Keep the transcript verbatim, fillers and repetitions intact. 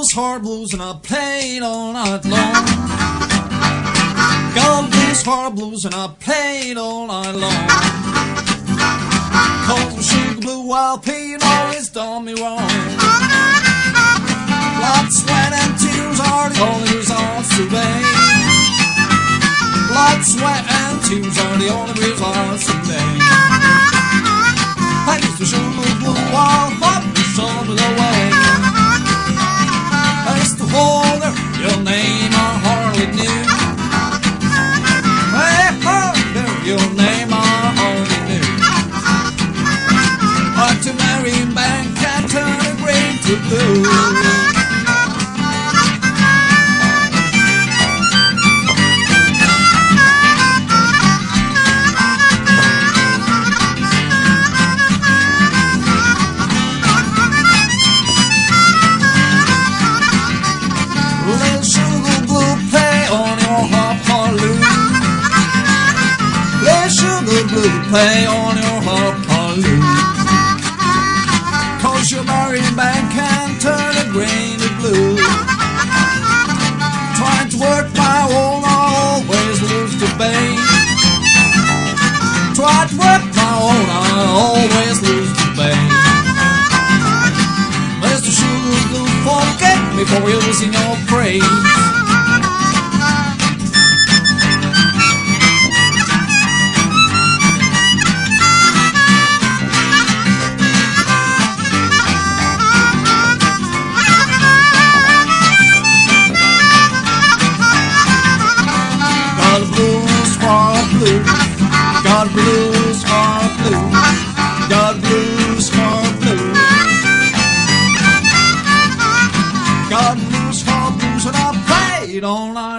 blues, hard blues, and I played all night long. Got the blues, hard blues, and I played all night long. Cause my sugar blue L P always done me wrong. Blood, sweat, and tears are the only results today. Blood, sweat, and tears are the only results today. I used to sugar blue while hot was on the way. I used to hold her, your name I hardly knew. I hold her, your name I hardly knew. But to marry man can turn a green to blue. Play on your harp-a-loo. Cause your marrying band can turn a grain of blue. Trying to work my own, I always lose the bait. Try to work my own, I always lose the bait. Mister Sugar Blue, forget me for using your praise. Got blues, heart blues, got blues, heart blues. Got blues, heart blues, and I played all night.